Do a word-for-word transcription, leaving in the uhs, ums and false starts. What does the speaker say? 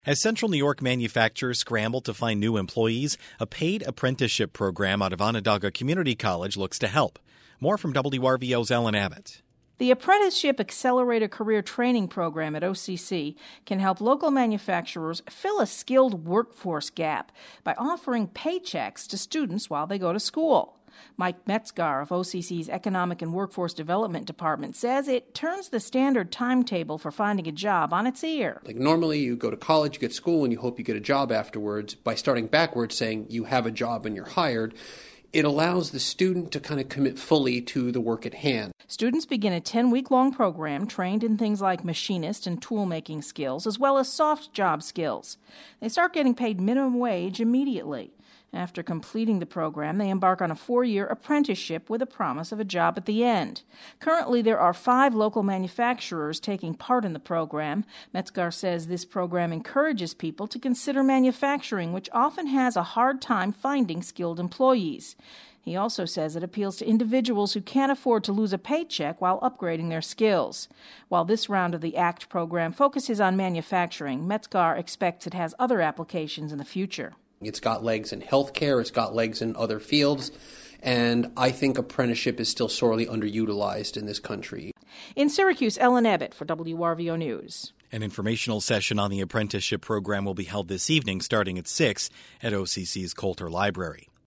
As Central New York manufacturers scramble to find new employees, a paid apprenticeship program out of Onondaga Community College looks to help. More from W R V O's Ellen Abbott. The Apprenticeship Accelerator Career Training Program at O C C can help local manufacturers fill a skilled workforce gap by offering paychecks to students while they go to school. Mike Metzgar of O C C's Economic and Workforce Development Department says it turns the standard timetable for finding a job on its ear. Like normally you go to college, you get school, and you hope you get a job afterwards. By starting backwards, saying you have a job and you're hired, it allows the student to kind of commit fully to the work at hand. Students begin a ten-week-long program trained in things like machinist and tool-making skills, as well as soft job skills. They start getting paid minimum wage immediately. After completing the program, they embark on a four-year apprenticeship with a promise of a job at the end. Currently, there are five local manufacturers taking part in the program. Metzgar says this program encourages people to consider manufacturing, which often has a hard time finding skilled employees. He also says it appeals to individuals who can't afford to lose a paycheck while upgrading their skills. While this round of the ACT program focuses on manufacturing, Metzgar expects it has other applications in the future. It's got legs in healthcare, it's got legs in other fields, and I think apprenticeship is still sorely underutilized in this country. In Syracuse, Ellen Abbott for W R V O News. An informational session on the apprenticeship program will be held this evening starting at six at O C C's Coulter Library.